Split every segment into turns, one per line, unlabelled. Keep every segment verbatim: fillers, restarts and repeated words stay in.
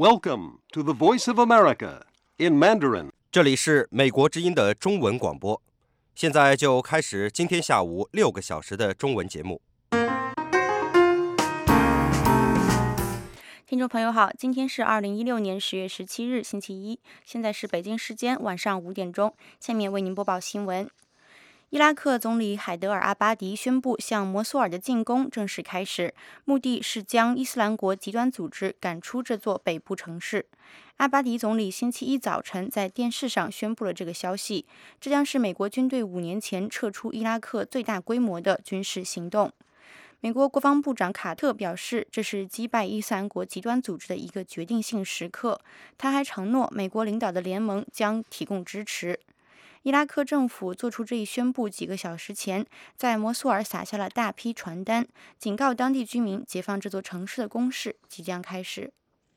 Welcome to the Voice of America in Mandarin.
这里是美国之音的中文广播，现在就开始今天下午六个小时的中文节目。
听众朋友好，今天是二零一六年十月十七日，星期一，现在是北京时间晚上五点钟。下面为您播报新闻。伊拉克总理海德尔·阿巴迪宣布向摩苏尔的进攻正式开始，目的是将伊斯兰国极端组织赶出这座北部城市。阿巴迪总理星期一早晨在电视上宣布了这个消息，这将是美国军队五年前撤出伊拉克最大规模的军事行动。美国国防部长卡特表示，这是击败伊斯兰国极端组织的一个决定性时刻。他还承诺，美国领导的联盟将提供支持。伊拉克政府做出这一宣布几个小时前，在摩苏尔撒下了大批传单，警告当地居民解放这座城市的攻势即将开始。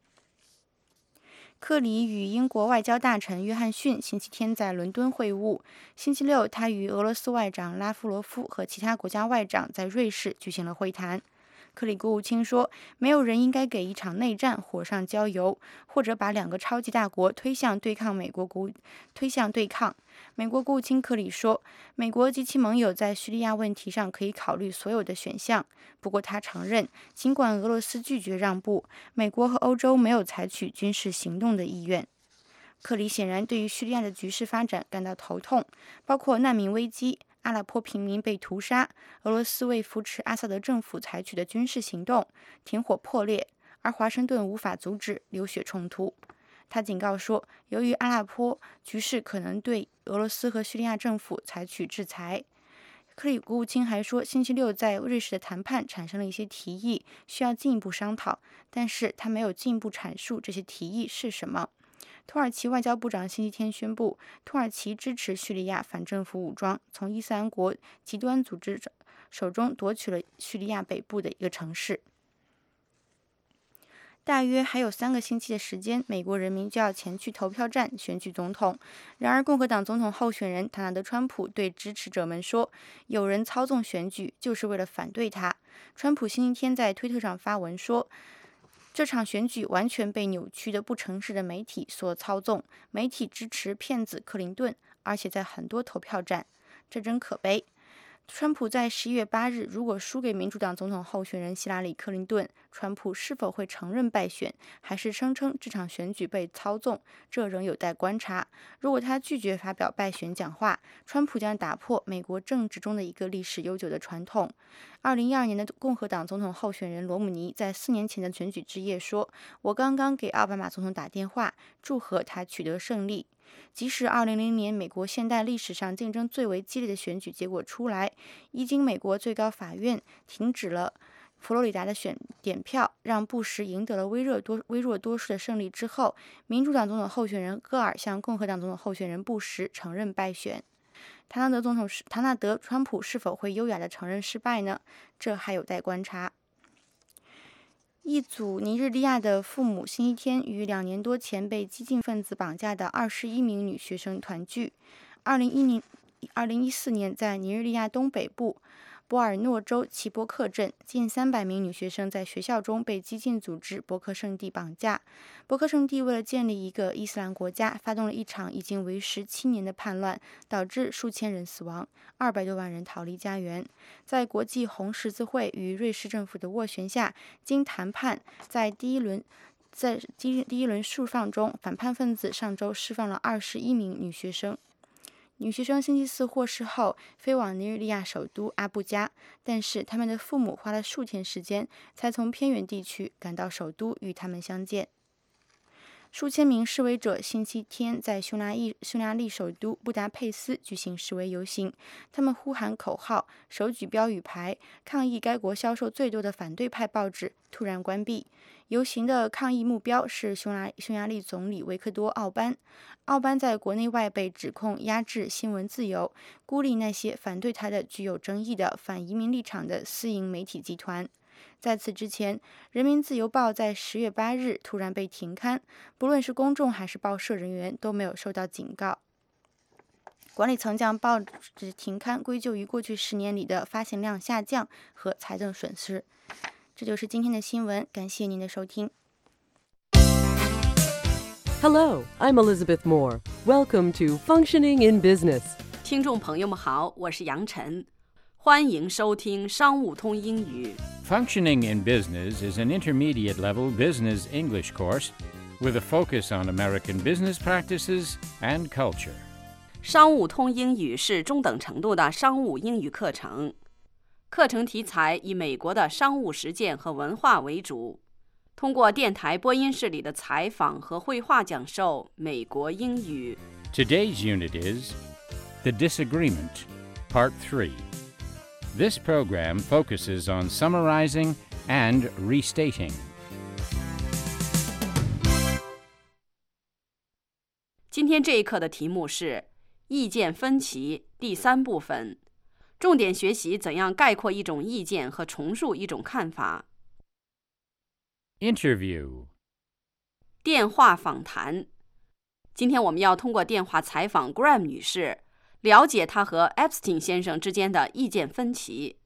克里与英国外交大臣约翰逊星期天在伦敦会晤，星期六他与俄罗斯外长拉夫罗夫和其他国家外长在瑞士举行了会谈。克里国务卿说，没有人应该给一场内战火上浇油，或者把两个超级大国推向对抗美国国推向对抗。美国国务卿克里说，美国及其盟友在叙利亚问题上可以考虑所有的选项。不过他承认，尽管俄罗斯拒绝让步，美国和欧洲没有采取军事行动的意愿。克里显然对于叙利亚的局势发展感到头痛，包括难民危机、阿勒颇平民被屠杀、俄罗斯为扶持阿萨德政府采取的军事行动、停火破裂，而华盛顿无法阻止流血冲突。他警告说，由于阿勒颇局势可能对俄罗斯和叙利亚政府采取制裁。克里国务卿还说，星期六在瑞士的谈判产生了一些提议，需要进一步商讨，但是他没有进一步阐述这些提议是什么。土耳其外交部长星期天宣布，土耳其支持叙利亚反政府武装从伊斯兰国极端组织手中夺取了叙利亚北部的一个城市。大约还有三个星期的时间，美国人民就要前去投票站选举总统。然而，共和党总统候选人唐纳德·川普对支持者们说，有人操纵选举，就是为了反对他。川普星期天在推特上发文说，这场选举完全被扭曲的不诚实的媒体所操纵，媒体支持骗子克林顿，而且在很多投票站，这真可悲。川普在十一月八日如果输给民主党总统候选人希拉里·克林顿，川普是否会承认败选，还是声称这场选举被操纵，这仍有待观察。如果他拒绝发表败选讲话，川普将打破美国政治中的一个历史悠久的传统。二零一二年的共和党总统候选人罗姆尼在四年前的选举之夜说，我刚刚给奥巴马总统打电话，祝贺他取得胜利。即使二零零零年美国现代历史上竞争最为激烈的选举结果出来，一经美国最高法院停止了佛罗里达的选点票，让布什赢得了微弱多微弱多数的胜利之后，民主党总统候选人戈尔向共和党总统候选人布什承认败选。唐纳德总统唐纳德川普是否会优雅地承认失败呢？这还有待观察。一组尼日利亚的父母星期天与两年多前被激进分子绑架的二十一名女学生团聚。二零一四年，在尼日利亚东北部博尔诺州齐博克镇，近三百名女学生在学校中被激进组织博克圣地绑架。博克圣地为了建立一个伊斯兰国家，发动了一场已经为时七年的叛乱，导致数千人死亡，二百多万人逃离家园。在国际红十字会与瑞士政府的斡旋下，经谈判，在第一轮在第一轮释放中，反叛分子上周释放了二十一名女学生。女学生星期四获释后飞往尼日利亚首都阿布加，但是他们的父母花了数天时间才从偏远地区赶到首都与他们相见。数千名示威者星期天在匈牙利匈牙利首都布达佩斯举行示威游行，他们呼喊口号，手举标语牌，抗议该国销售最多的反对派报纸突然关闭。游行的抗议目标是匈牙匈牙利总理维克多·奥班。奥班在国内外被指控压制新闻自由，孤立那些反对他的具有争议的反移民立场的私营媒体集团。在此之前，《人民自由报》在十月八日突然被停刊，不论是公众还是报社人员都没有受到警告。管理层将报纸停刊归咎于过去十年里的发行量下降和财政损失。这就是今天的新闻，感谢您的收听。
Hello, I'm Elizabeth Moore. Welcome to Functioning in Business.
听众朋友们好，我是杨晨，欢迎收听商务通英语。
Functioning in Business is an intermediate-level business English course with a focus on American business practices and culture.
商务通英语是中等程度的商务英语课程，课程题材以美国的商务实践和文化为主，通过电台播音室里的采访和绘画讲授美国英语。
Today's unit is The Disagreement, Part three. This program focuses on summarizing and restating.
今天这一课的题目是意见分歧第三部分，重点学习怎样概括一种意见和重述一种看法。
Interview.
电话访谈。今天我们要通过电话采访 Graham 女士，了解她和 Epstein 先生之间的意见分歧。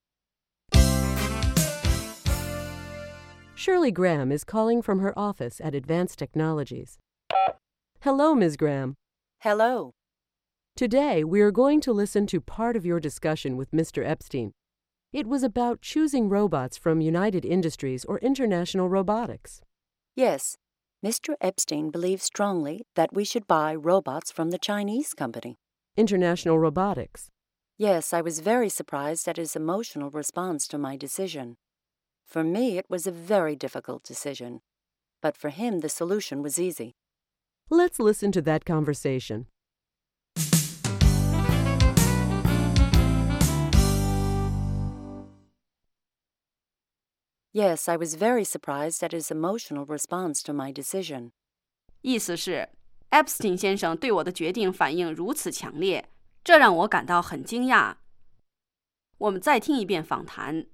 Shirley Graham is calling from her office at Advanced Technologies. Hello, Miz Graham.
Hello.
Today, we are going to listen to part of your discussion with Mister Epstein. It was about choosing robots from United Industries or International Robotics.
Yes, Mister Epstein believes strongly that we should buy robots from the Chinese company.
International Robotics.
Yes, I was very surprised at his emotional response to my decision. For me, it was a very difficult decision, but for him, the solution was easy.
Let's listen to that conversation.
Yes, I was very surprised at his emotional response to my decision.
意思是 Epstein 先生对我的决定反应如此强烈，这让我感到很惊讶。我们再听一遍访谈。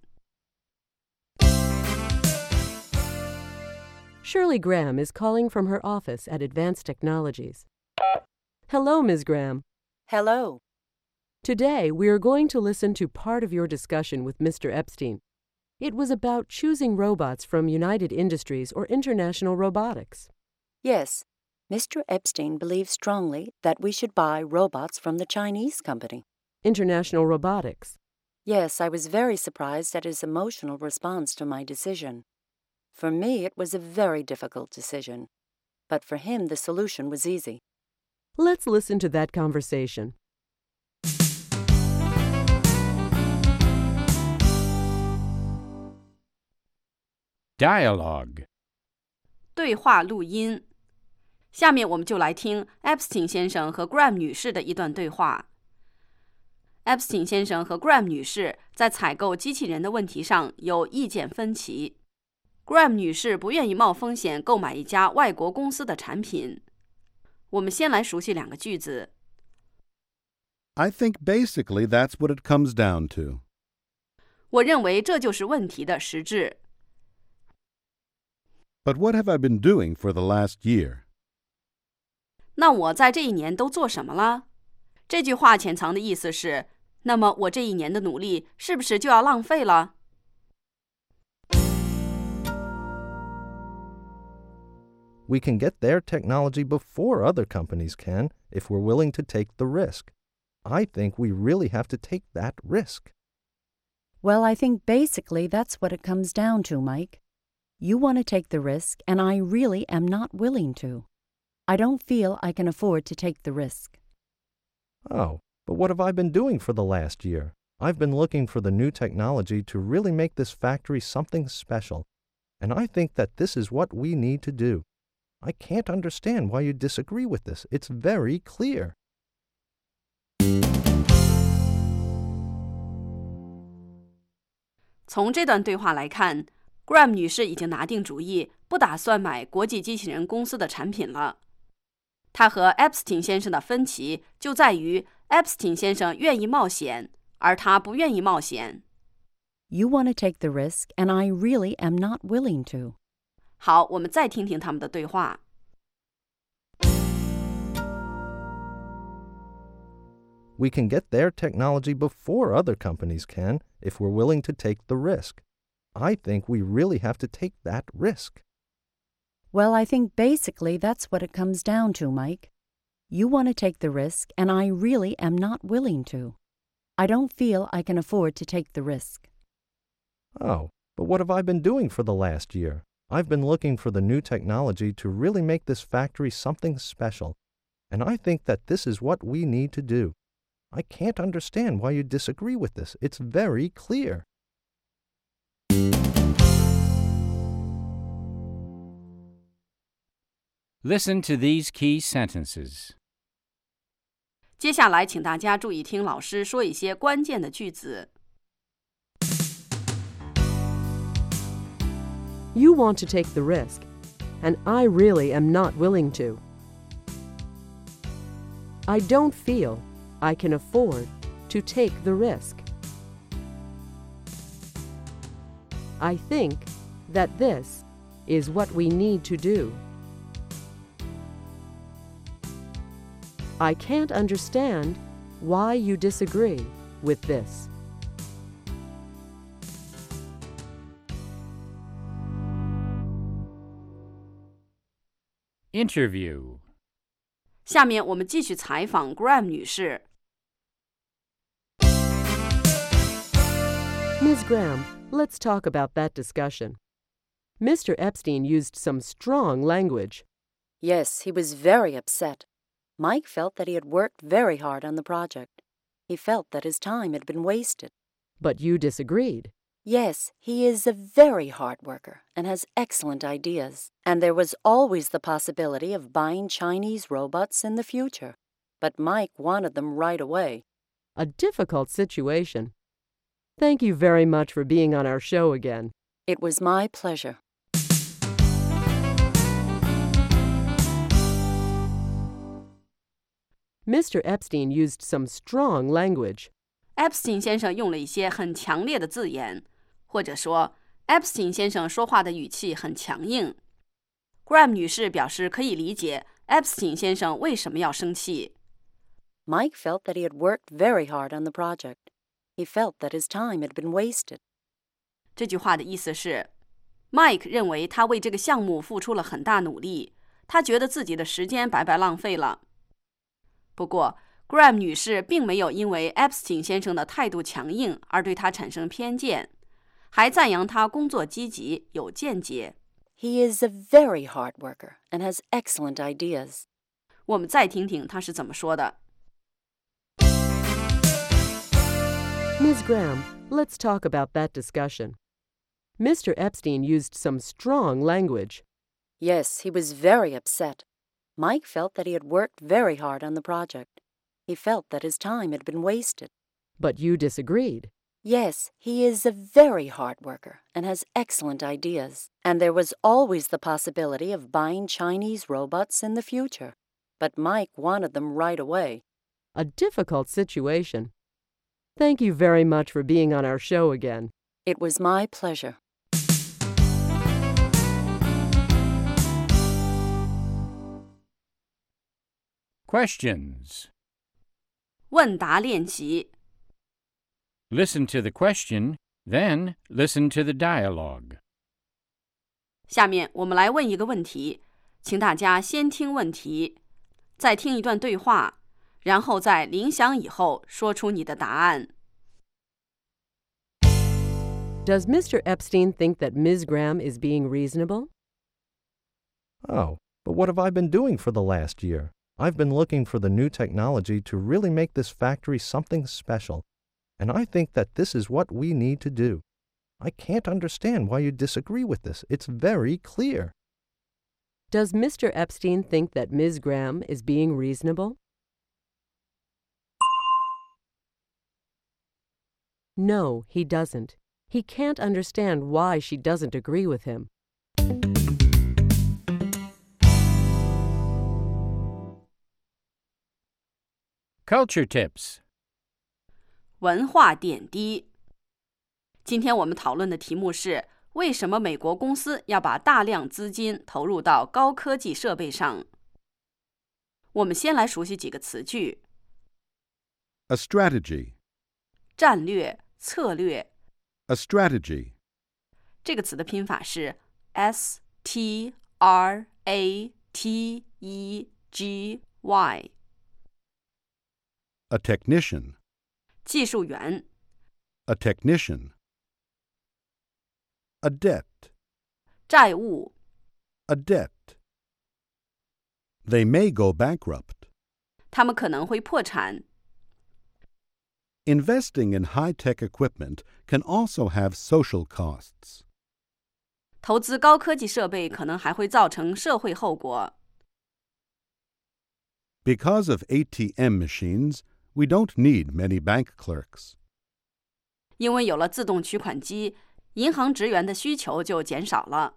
Shirley Graham is calling from her office at Advanced Technologies. Hello, Miz Graham.
Hello.
Today, we are going to listen to part of your discussion with Mister Epstein. It was about choosing robots from United Industries or International Robotics.
Yes, Mister Epstein believes strongly that we should buy robots from the Chinese company.
International Robotics.
Yes, I was very surprised at his emotional response to my decision. For me, it was a very difficult decision, but for him, the solution was easy.
Let's listen to that conversation.
Dialogue.
对话录音。下面我们就来听 Epstein 先生和 Graham 女士的一段对话。Epstein 先生和 Graham 女士在采购机器人的问题上有意见分歧。Graham 女士不愿意冒风险购买一家外国公司的产品。我们先来熟悉两个句子。
I think basically that's what it comes down to.
我认为这就是问题的实质。
But what have I been doing for the last year?
那我在这一年都做什么了？这句话潜藏的意思是，那么我这一年的努力是不是就要浪费了？
We can get their technology before other companies can if we're willing to take the risk. I think we really have to take that risk.
Well, I think basically that's what it comes down to, Mike. You want to take the risk, and I really am not willing to. I don't feel I can afford to take the risk.
Oh, but what have I been doing for the last year? I've been looking for the new technology to really make this factory something special, and I think that this is what we need to do. I can't understand why you disagree with this. It's very clear.
从这段对话来看 Graham 女士已经拿定主意，不打算买国际机器人公司的产品了。她和 Epstein 先生的分歧就在于 Epstein 先生愿意冒险，而他不愿意冒险。
You want to take the risk, and I really am not willing to.
好，我们再听听他们的对话。
We can get their technology before other companies can if we're willing to take the risk. I think we really have to take that risk.
Well, I think basically that's what it comes down to, Mike. You want to take the risk, and I really am not willing to. I don't feel I can afford to take the risk.
Oh, but what have I been doing for the last year? I've been looking for the new technology to really make this factory something special, and I think that this is what we need to do. I can't understand why you disagree with this. It's very clear.
Listen to these key sentences.
接下来，请大家注意听老师说一些关键的句子。
You want to take the risk, and I really am not willing to. I don't feel I can afford to take the risk. I think that this is what we need to do. I can't understand why you disagree with this.
Interview.
下面我们继续采访 Graham 女士。
Miz Graham, let's talk about that discussion. Mister Epstein used some strong language.
Yes, he was very upset. Mike felt that he had worked very hard on the project. He felt that his time had been wasted.
But you disagreed.
Yes, he is a very hard worker and has excellent ideas. And there was always the possibility of buying Chinese robots in the future. But Mike wanted them right away.
A difficult situation. Thank you very much for being on our show again.
It was my pleasure.
Mister Epstein used some strong language.
Epstein 先生用了一些很强烈的字眼，或者说 Epstein 先生说话的语气很强硬。Graham 女士表示可以理解 Epstein 先生为什么要生气。
Mike felt that he had worked very hard on the project. He felt that his time had been wasted.
这句话的意思是 Mike 认为他为这个项目付出了很大努力，他觉得自己的时间白白浪费了。不过 Graham 女士并没有因为 Epstein 先生的态度强硬而对他产生偏见，还赞扬他工作积极、有见解。
He is a very hard worker and has excellent ideas.
我们再听听他是怎么说的。
Miz Graham, let's talk about that discussion. Mister Epstein used some strong language.
Yes, he was very upset. Mike felt that he had worked very hard on the project. He felt that his time had been wasted.
But you disagreed.
Yes, he is a very hard worker and has excellent ideas. And there was always the possibility of buying Chinese robots in the future. But Mike wanted them right away.
A difficult situation. Thank you very much for being on our show again.
It was my pleasure.
Questions.
问答练习。
Listen to the question, then listen to the dialogue.
下面我们来问一个问题，请大家先听问题，再听一段对话，然后在铃响以后说出你的答案。
Does Mister Epstein think that Miz Graham is being reasonable?
Oh, but what have I been doing for the last year? I've been looking for the new technology to really make this factory something special, and I think that this is what we need to do. I can't understand why you disagree with this. It's very clear.
Does Mister Epstein think that Miz Graham is being reasonable? No, he doesn't. He can't understand why she doesn't agree with him.
Culture tips.
文化点滴。今天我们讨论的题目是为什么美国公司要把大量资金投入到高科技设备上？我们先来熟悉几个词句。
A strategy.
战略、策略。
A strategy.
这个词的拼法是 S T R A T E G Y
A technician.
技术员
A technician. A debt.
债务
A debt. They may go bankrupt.
他们可能会破产
Investing in high-tech equipment can also have social costs.
投资高科技设备可能还会造成社会后果
Because of A T M machines, we don't need many bank clerks.
因为有了自动取款机，银行职员的需求就减少了。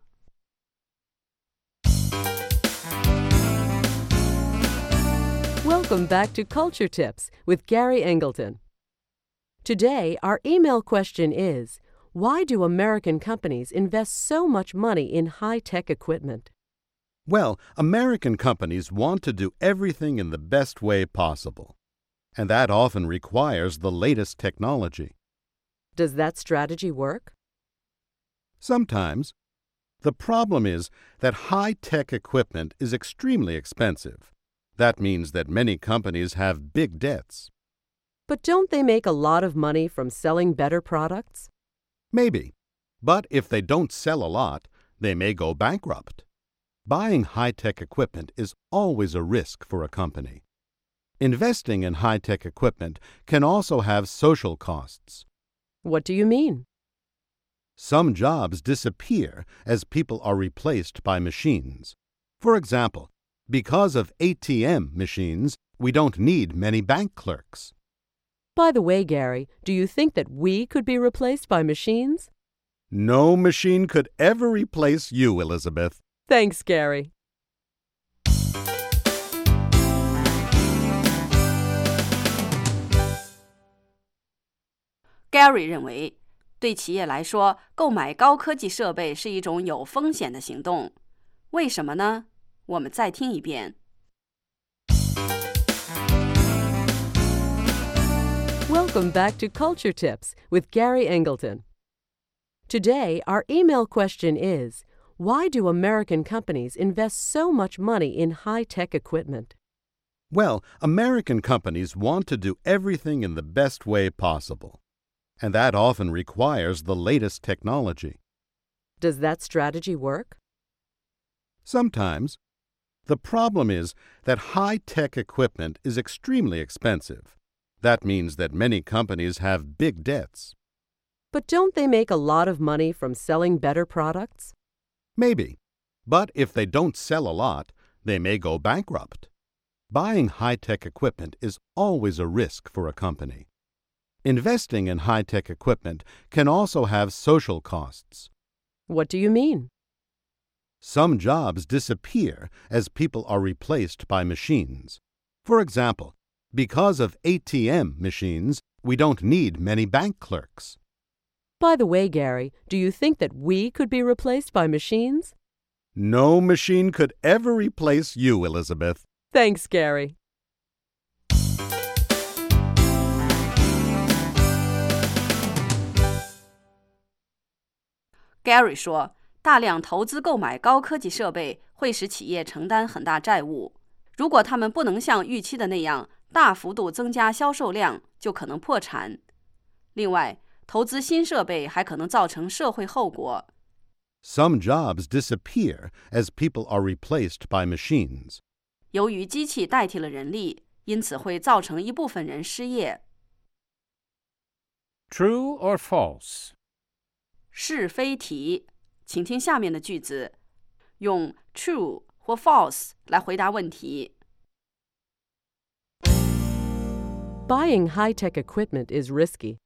Welcome back to Culture Tips with Gary Angleton. Today, our email question is, why do American companies invest so much money in high-tech equipment?
Well, American companies want to do everything in the best way possible, and that often requires the latest technology.
Does that strategy work?
Sometimes. The problem is that high-tech equipment is extremely expensive. That means that many companies have big debts.
But don't they make a lot of money from selling better products?
Maybe. But if they don't sell a lot, they may go bankrupt. Buying high-tech equipment is always a risk for a company. Investing in high-tech equipment can also have social costs.
What do you mean?
Some jobs disappear as people are replaced by machines. For example, because of A T M machines, we don't need many bank clerks.
By the way, Gary, do you think that we could be replaced by machines?
No machine could ever replace you, Elizabeth.
Thanks, Gary.
Gary 认为，对企业来说，购买高科技设备是一种有风险的行动。为什么呢？我们再听一遍。
Welcome back to Culture Tips with Gary Angleton. Today, our email question is, why do American companies invest so much money in high-tech equipment?
Well, American companies want to do everything in the best way possible, and that often requires the latest technology.
Does that strategy work?
Sometimes. The problem is that high-tech equipment is extremely expensive. That means that many companies have big debts.
But don't they make a lot of money from selling better products?
Maybe. But if they don't sell a lot, they may go bankrupt. Buying high-tech equipment is always a risk for a company. Investing in high-tech equipment can also have social costs.
What do you mean?
Some jobs disappear as people are replaced by machines. For example, because of A T M machines, we don't need many bank clerks.
By the way, Gary, do you think that we could be replaced by machines?
No machine could ever replace you, Elizabeth.
Thanks, Gary.
Gary 说，大量投资购买高科技设备会使企业承担很大债务。如果他们不能像预期的那样大幅度增加销售量，就可能破产。另外，投资新设备还可能造成社会后果。
Some jobs disappear as people are replaced by machines.
由于机器代替了人力，因此会造成一部分人失业。
True or false?
是非题，请听下面的句子，用 true 或 false 来回答问题。
Buying high-tech equipment is risky.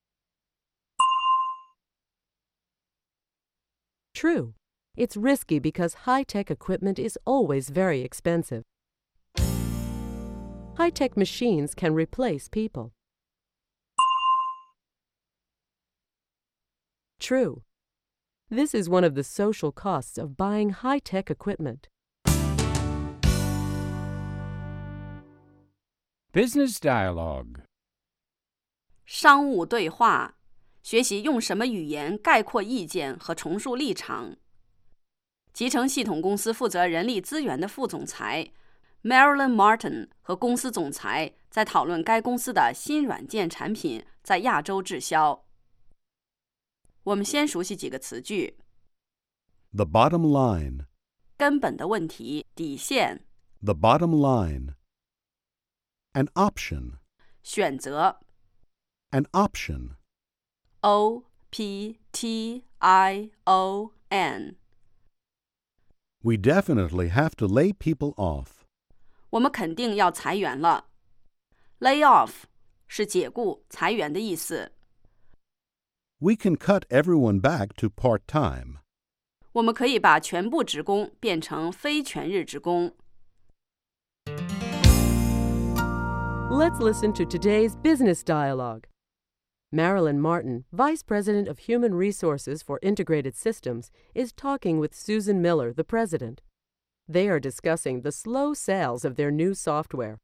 True. It's risky because high-tech equipment is always very expensive. High-tech machines can replace people. True. This is one of the social costs of buying high-tech equipment.
Business dialogue.
商务对话，学习用什么语言概括意见和重述立场。 集成系统公司负责人力资源的副总裁 Marilyn Martin 和公司总裁在讨论该公司的新软件产品在亚洲滞销。我们先熟悉几个词句。
The bottom line.
根本的问题，底线。
The bottom line. An option.
选择。
An option.
O P T I O N.
We definitely have to lay people off.
我们肯定要裁员了。 Lay off 是解雇、裁员的意思。
We can cut everyone back to part-time.
我们可以把全部职工变成非全日职工。
Let's listen to today's business dialogue. Marilyn Martin, Vice President of Human Resources for Integrated Systems, is talking with Susan Miller, the President. They are discussing the slow sales of their new software.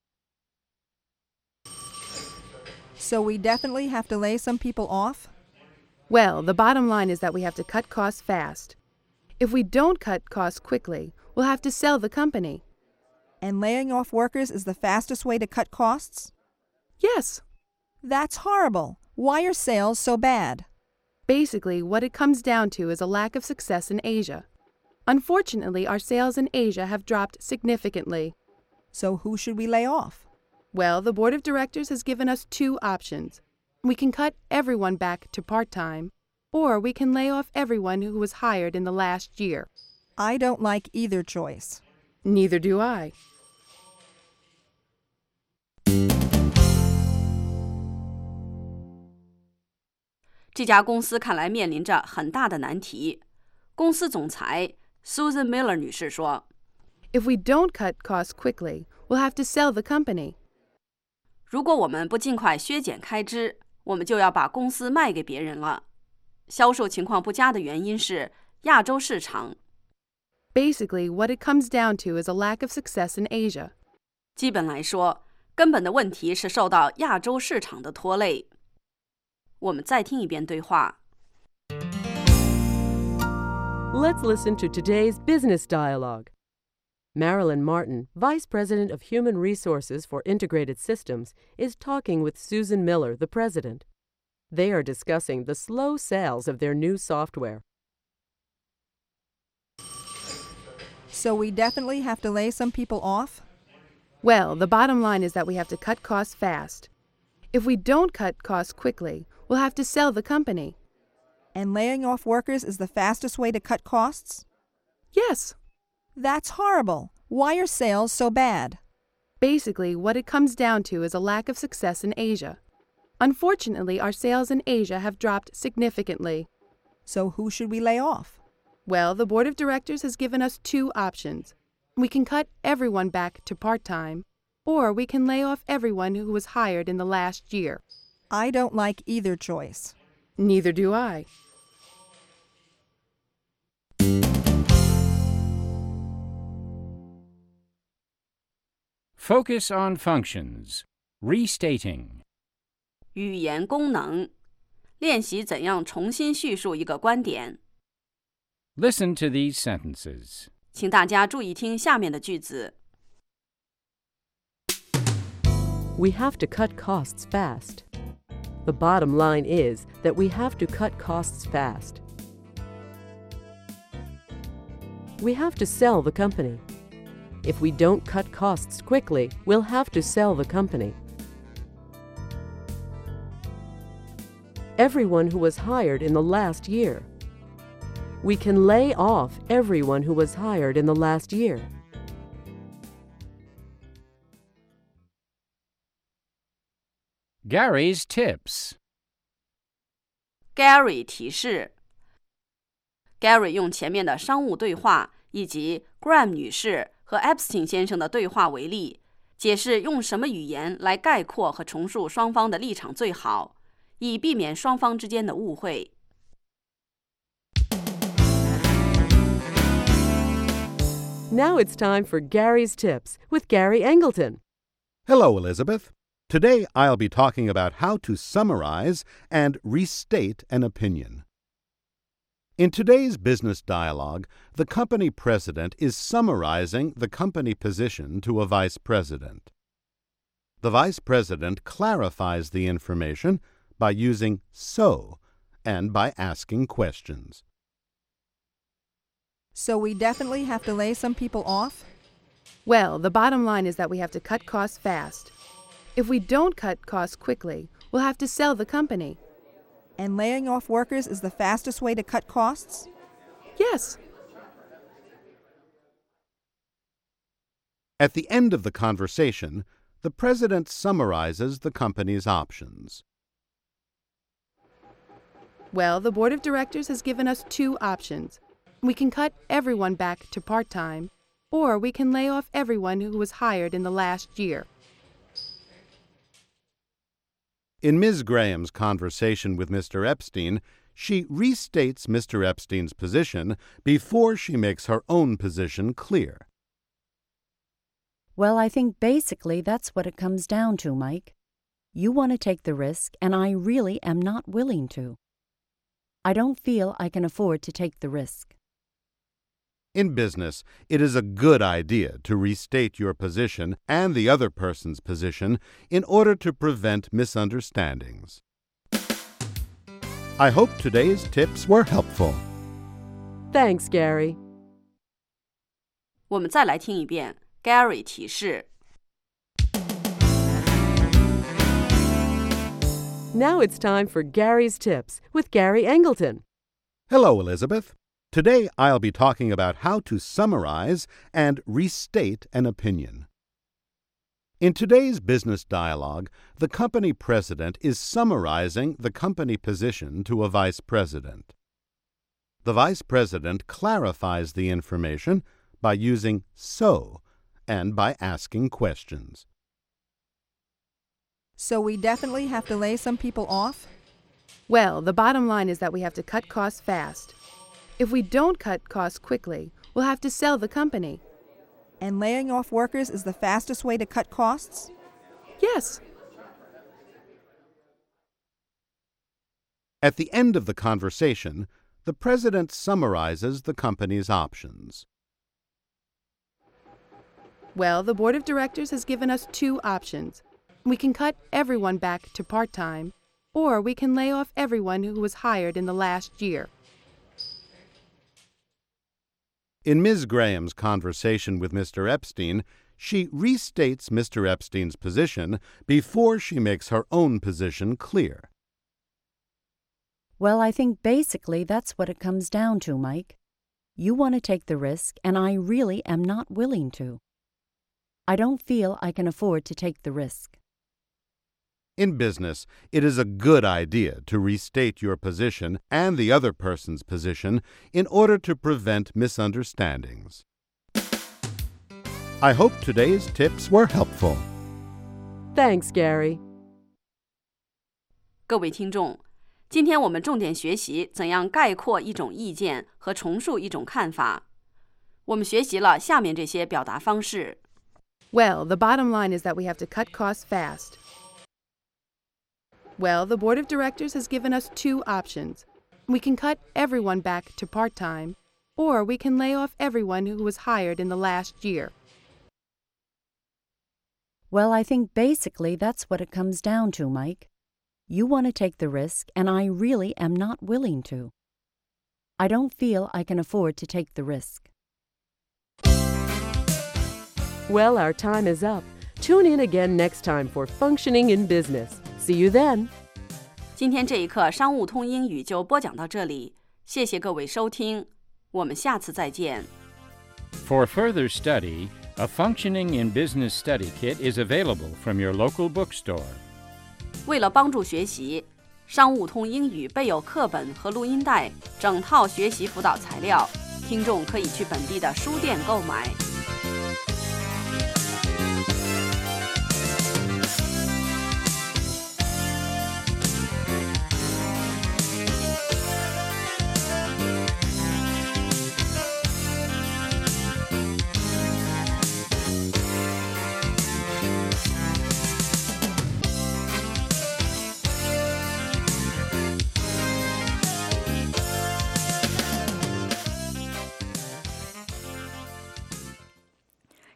So we definitely have to lay some people off?
Well, the bottom line is that we have to cut costs fast. If we don't cut costs quickly, we'll have to sell the company.
And laying off workers is the fastest way to cut costs?
Yes.
That's horrible. Why are sales so bad?
Basically, what it comes down to is a lack of success in Asia. Unfortunately, our sales in Asia have dropped significantly.
So who should we lay off?
Well, the board of directors has given us two options. We can cut everyone back to part-time, or we can lay off everyone who was hired in the last year.
I don't like either choice.
Neither do I.
这家公司看来面临着很大的难题。公司总裁 Susan Miller 女士说
If we don't cut costs quickly, we'll have to sell the company.
如果我们不尽快削减开支，我们就要把公司卖给别人了。销售情况不佳的原因是亚洲市场。
Basically, what it comes down to is a lack of success in Asia.
基本来说，根本的问题是受到亚洲市场的拖累。我们再听一遍对话。
Let's listen to today's business dialogue. Marilyn Martin, Vice President of Human Resources for Integrated Systems, is talking with Susan Miller, the President. They are discussing the slow sales of their new software.
So we definitely have to lay some people off?
Well, the bottom line is that we have to cut costs fast. If we don't cut costs quickly, we'll have to sell the company.
And laying off workers is the fastest way to cut costs?
Yes.
That's horrible. Why are sales so bad?
Basically, what it comes down to is a lack of success in Asia. Unfortunately, our sales in Asia have dropped significantly.
So who should we lay off?
Well, the board of directors has given us two options. We can cut everyone back to part-time, or we can lay off everyone who was hired in the last year.
I don't like either choice.
Neither do I.
Focus on functions. Restating.
语言功能，练习怎样重新叙述一个观点。
Listen to these sentences.
请大家注意听下面的句子。
We have to cut costs fast. The bottom line is that we have to cut costs fast. We have to sell the company. If we don't cut costs quickly, we'll have to sell the company. Everyone who was hired in the last year. We can lay off everyone who was hired in the last year.
Gary's tips.
Gary 提示 Gary 用前面的商务对话以及 Graham 女士和 Epstein 先生的对话为例，解释用什么语言来概括和重述双方的立场最好，以避免双方之间的误会。
Now it's time for Gary's Tips with Gary Angleton.
Hello, Elizabeth. Today I'll be talking about how to summarize and restate an opinion. In today's business dialogue, the company president is summarizing the company position to a vice president. The vice president clarifies the information by using so and by asking questions.
So we definitely have to lay some people off?
Well, the bottom line is that we have to cut costs fast. If we don't cut costs quickly, we'll have to sell the company.
And laying off workers is the fastest way to cut costs?
Yes.
At the end of the conversation, the president summarizes the company's options.
Well, the board of directors has given us two options. We can cut everyone back to part-time, or we can lay off everyone who was hired in the last year.
In Miz Graham's conversation with Mister Epstein, she restates Mister Epstein's position before she makes her own position clear.
Well, I think basically that's what it comes down to, Mike. You want to take the risk, and I really am not willing to. I don't feel I can afford to take the risk.
In business, it is a good idea to restate your position and the other person's position in order to prevent misunderstandings. I hope today's tips were helpful.
Thanks, Gary.
我们再来听一遍 Gary 提示。
Now it's time for Gary's Tips with Gary Angleton.
Hello, Elizabeth. Today I'll be talking about how to summarize and restate an opinion. In today's business dialogue, the company president is summarizing the company position to a vice president. The vice president clarifies the information by using so and by asking questions.
So we definitely have to lay some people off?
Well, the bottom line is that we have to cut costs fast. If we don't cut costs quickly, we'll have to sell the company.
And laying off workers is the fastest way to cut costs?
Yes.
At the end of the conversation, the president summarizes the company's options.
Well, the board of directors has given us two options. We can cut everyone back to part-time, or we can lay off everyone who was hired in the last year.
In Miz Graham's conversation with Mister Epstein, she restates Mister Epstein's position before she makes her own position clear.
Well, I think basically that's what it comes down to, Mike. You want to take the risk, and I really am not willing to. I don't feel I can afford to take the risk.
In business, it is a good idea to restate your position and the other person's position in order to prevent misunderstandings. I hope today's tips were helpful.
Thanks, Gary.
各位听众，今天我们重点学习怎样概括一种意见和重述一种看法。我们学习了下面这些表达方式。
Well, the bottom line is that we have to cut costs fast. Well, the board of directors has given us two options. We can cut everyone back to part-time, or we can lay off everyone who was hired in the last year.
Well, I think basically that's what it comes down to, Mike. You want to take the risk, and I really am not willing to. I don't feel I can afford to take the risk.
Well, our time is up. Tune in again next time for Functioning in Business. See you then.
今天这一课商务通英语就播讲到这里，谢谢各位收听，我们下次再见。
For further study, a Functioning in Business Study Kit is available from your local bookstore.
为了帮助学习，商务通英语备有课本和录音带，整套学习辅导材料，听众可以去本地的书店购买。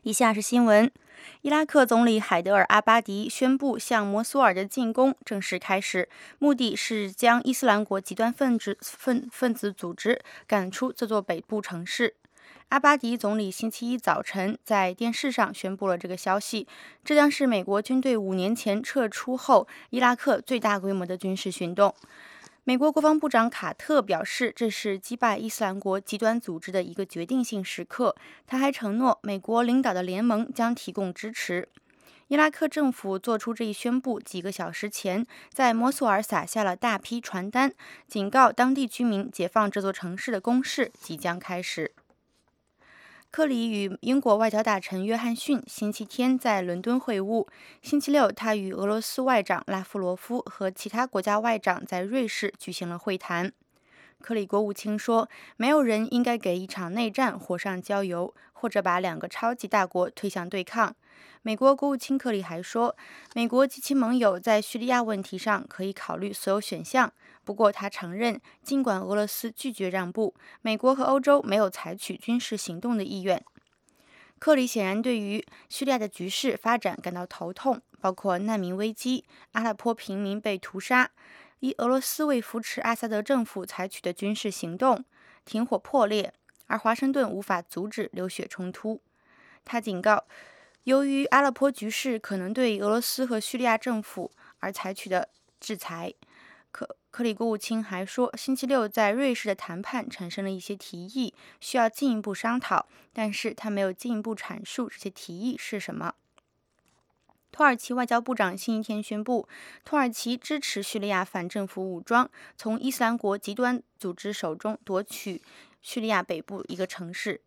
以下是新闻。伊拉克总理海德尔·阿巴迪宣布向摩苏尔的进攻正式开始，目的是将伊斯兰国极端分子分分子组织赶出这座北部城市。阿巴迪总理星期一早晨在电视上宣布了这个消息，这将是美国军队五年前撤出后伊拉克最大规模的军事行动。美国国防部长卡特表示，这是击败伊斯兰国极端组织的一个决定性时刻。他还承诺，美国领导的联盟将提供支持。伊拉克政府做出这一宣布几个小时前，在摩苏尔撒下了大批传单，警告当地居民解放这座城市的攻势即将开始。克里与英国外交大臣约翰逊星期天在伦敦会晤，星期六他与俄罗斯外长拉夫罗夫和其他国家外长在瑞士举行了会谈。克里国务卿说，没有人应该给一场内战火上浇油，或者把两个超级大国推向对抗。美国国务卿克里还说，美国及其盟友在叙利亚问题上可以考虑所有选项。不过他承认，尽管俄罗斯拒绝让步，美国和欧洲没有采取军事行动的意愿。克里显然对于叙利亚的局势发展感到头痛，包括难民危机、阿勒颇平民被屠杀、以俄罗斯为扶持阿萨德政府采取的军事行动、停火破裂，而华盛顿无法阻止流血冲突。他警告，由于阿勒颇局势可能对俄罗斯和叙利亚政府而采取的制裁。克克里国务卿还说，星期六在瑞士的谈判产生了一些提议，需要进一步商讨，但是他没有进一步阐述这些提议是什么。土耳其外交部长星期天宣布，土耳其支持叙利亚反政府武装从伊斯兰国极端组织手中夺取叙利亚北部一个城市。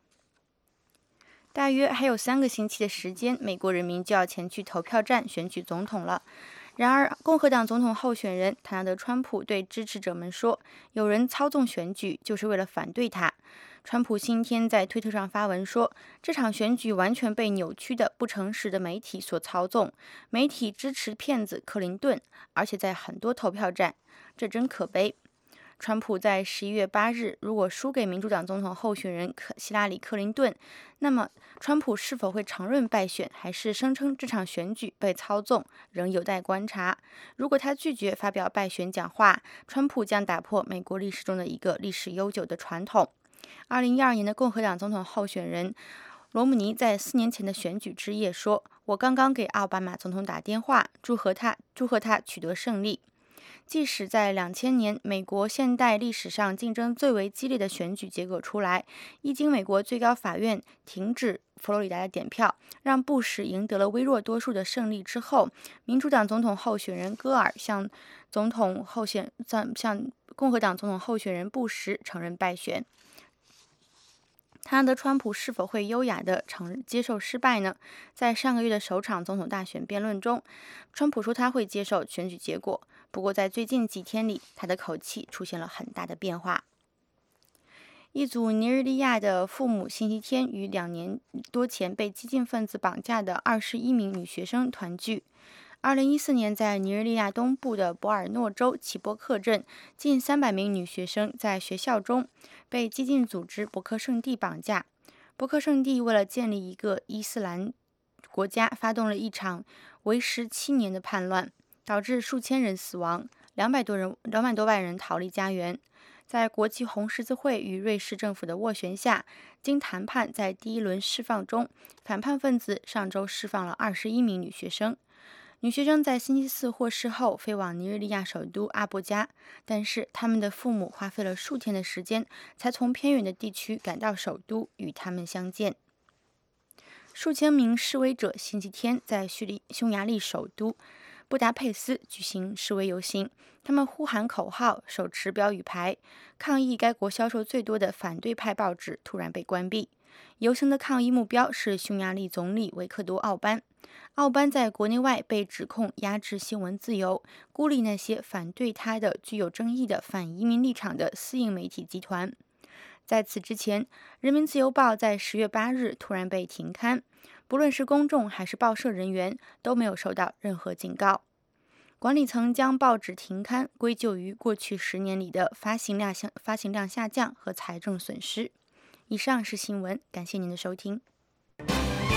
大约还有三个星期的时间，美国人民就要前去投票站选举总统了。然而，共和党总统候选人唐纳德·川普对支持者们说，有人操纵选举就是为了反对他。川普星期天在推特上发文说，这场选举完全被扭曲的不诚实的媒体所操纵，媒体支持骗子克林顿，而且在很多投票站，这真可悲。川普在十一月八日如果输给民主党总统候选人希拉里·克林顿，那么川普是否会承认败选，还是声称这场选举被操纵，仍有待观察。如果他拒绝发表败选讲话，川普将打破美国历史中的一个历史悠久的传统。二零一二年的共和党总统候选人罗姆尼在四年前的选举之夜说，我刚刚给奥巴马总统打电话，祝贺他祝贺他取得胜利。即使在两千年美国现代历史上竞争最为激烈的选举结果出来，一经美国最高法院停止佛罗里达的点票，让布什赢得了微弱多数的胜利之后，民主党总统候选人戈尔向总统候选向共和党总统候选人布什承认败选。唐纳德·川普是否会优雅地承认接受失败呢？在上个月的首场总统大选辩论中，川普说他会接受选举结果，不过在最近几天里，他的口气出现了很大的变化。一组尼日利亚的父母星期天与两年多前被激进分子绑架的二十一名女学生团聚。二零一四年，在尼日利亚东部的博尔诺州奇波克镇，近三百名女学生在学校中被激进组织博克圣地绑架。博克圣地为了建立一个伊斯兰国家，发动了一场为时七年的叛乱，导致数千人死亡，两百多人两百多万人逃离家园。在国际红十字会与瑞士政府的斡旋下，经谈判在第一轮释放中，反叛分子上周释放了二十一名女学生。女学生在星期四获释后飞往尼日利亚首都阿布加，但是他们的父母花费了数天的时间，才从偏远的地区赶到首都与他们相见。数千名示威者星期天在叙利匈牙利首都布达佩斯举行示威游行，他们呼喊口号，手持标语牌，抗议该国销售最多的反对派报纸突然被关闭。游行的抗议目标是匈牙利总理维克多·奥班。奥班在国内外被指控压制新闻自由，孤立那些反对他的具有争议的反移民立场的私营媒体集团。在此之前，《人民自由报》在十月八日突然被停刊，不论是公众还是报社人员都没有受到任何警告。管理层将报纸停刊归咎于过去十年里的发行量下发行量下降和财政损失。以上是新闻，感谢您的收听。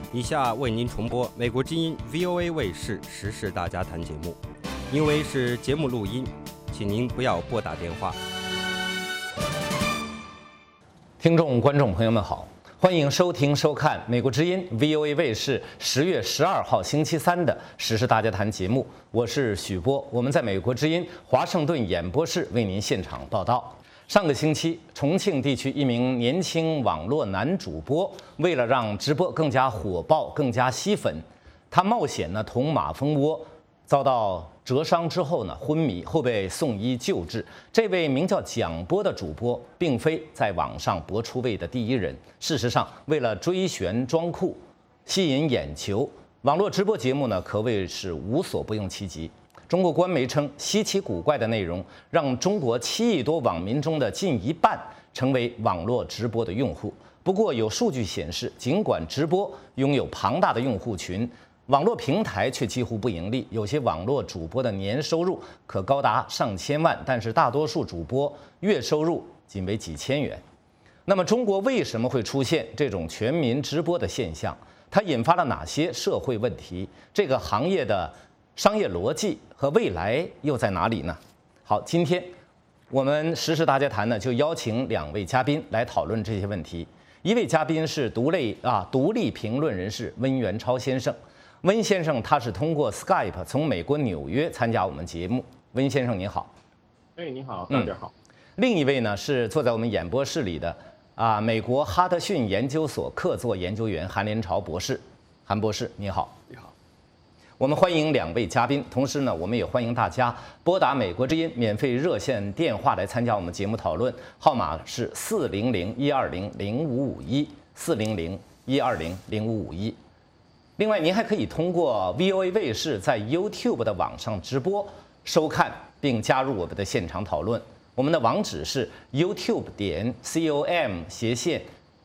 以下为您重播美国之音 V O A 卫视时事大家谈节目，因为是节目录音，请您不要拨打电话。
听众、观众朋友们好，欢迎收听、收看美国之音 V O A 卫视十月十二号星期三的时事大家谈节目，我是许波，我们在美国之音华盛顿演播室为您现场报道。上个星期，重庆地区一名年轻网络男主播，为了让直播更加火爆、更加吸粉，他冒险呢捅马蜂窝，遭到折伤之后呢昏迷，后被送医救治。这位名叫蒋波的主播，并非在网上博出位的第一人。事实上，为了追旋装酷、吸引眼球，网络直播节目呢可谓是无所不用其极。中国官媒称，稀奇古怪的内容让中国七亿多网民中的近一半成为网络直播的用户。不过，有数据显示，尽管直播拥有庞大的用户群，网络平台却几乎不盈利。有些网络主播的年收入可高达上千万，但是大多数主播月收入仅为几千元。那么，中国为什么会出现这种全民直播的现象？它引发了哪些社会问题？这个行业的商业逻辑和未来又在哪里呢？好，今天我们时事大家谈呢，就邀请两位嘉宾来讨论这些问题。一位嘉宾是独立啊独立评论人士温元超先生。温先生他是通过 Skype 从美国纽约参加我们节目。温先生您好。
哎，你好，大家好。
嗯、另一位呢是坐在我们演播室里的啊美国哈德逊研究所客座研究员韩连朝博士。韩博士你好。
你好。
我们欢迎两位嘉宾，同时呢，我们也欢迎大家拨打美国之音免费热线电话来参加我们节目讨论，号码是四零零一二零零五五一四零零一二零零五五一。另外，您还可以通过 V O A 卫视在 YouTube 的网上直播收看并加入我们的现场讨论。我们的网址是 YouTube 点 com 斜线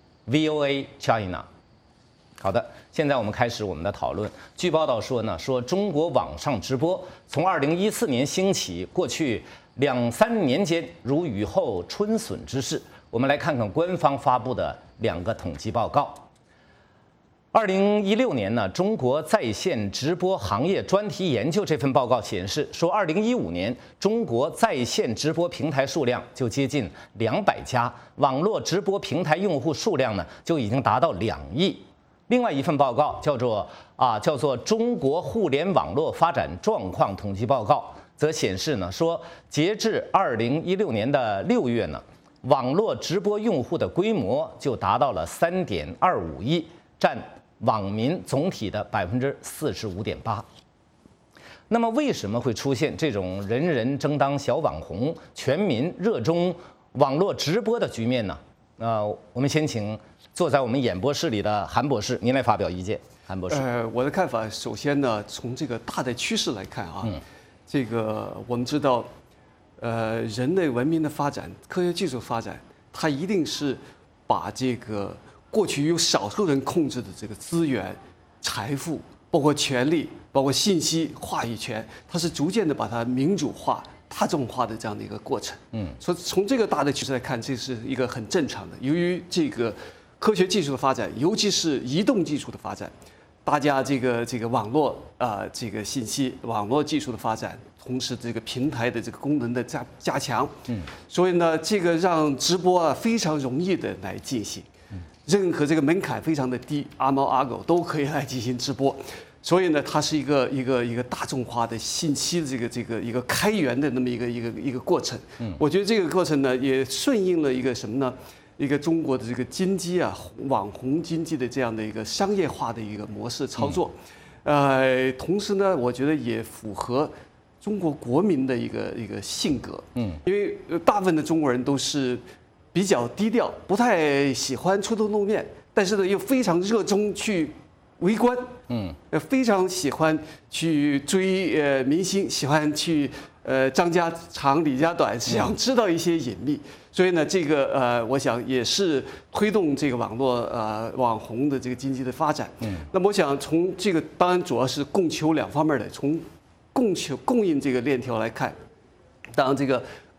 V O A China。好的，现在我们开始我们的讨论。据报道说呢，说中国网上直播从二零一四年兴起，过去两三年间如雨后春笋之势。我们来看看官方发布的两个统计报告。二零一六年呢，中国在线直播行业专题研究这份报告显示，说二零一五年中国在线直播平台数量就接近两百家，网络直播平台用户数量呢就已经达到两亿。另外一份报告叫做啊叫做《中国互联网络发展状况统计报告》，则显示呢说，截至二零一六年的六月呢，网络直播用户的规模就达到了三点二五亿，占网民总体的百分之四十五点八。那么为什么会出现这种人人争当小网红、全民热衷网络直播的局面呢？呃，我们先请坐在我们演播室里的韩博士，您来发表意见。韩博士，
呃，我的看法，首先呢，从这个大的趋势来看啊，嗯、这个我们知道，呃，人类文明的发展、科学技术发展，它一定是把这个过去由少数人控制的这个资源、财富，包括权力、包括信息、话语权，它是逐渐的把它民主化、大众化的这样的一个过程。嗯，所以从这个大的趋势来看，这是一个很正常的。由于这个科学技术的发展，尤其是移动技术的发展，大家这个这个网络啊、呃，这个信息网络技术的发展，同时这个平台的这个功能的加加强，嗯，所以呢，这个让直播啊非常容易的来进行，任何这个门槛非常的低，阿猫阿狗都可以来进行直播。所以呢，它是一个一个一个大众化的信息的这个这个一个开源的那么一个一个一个过程。嗯，我觉得这个过程呢，也顺应了一个什么呢？一个中国的这个经济啊，网红经济的这样的一个商业化的一个模式操作。呃，同时呢，我觉得也符合中国国民的一个一个性格。嗯，因为大部分的中国人都是比较低调，不太喜欢出头露面，但是呢，又非常热衷去围观，嗯，呃，非常喜欢去追呃明星，喜欢去呃张家长李家短，想知道一些隐秘。所以呢，这个呃，我想也是推动这个网络呃网红的这个经济的发展。嗯，那么我想从这个当然主要是供求两方面的，从供求供应这个链条来看，当然这个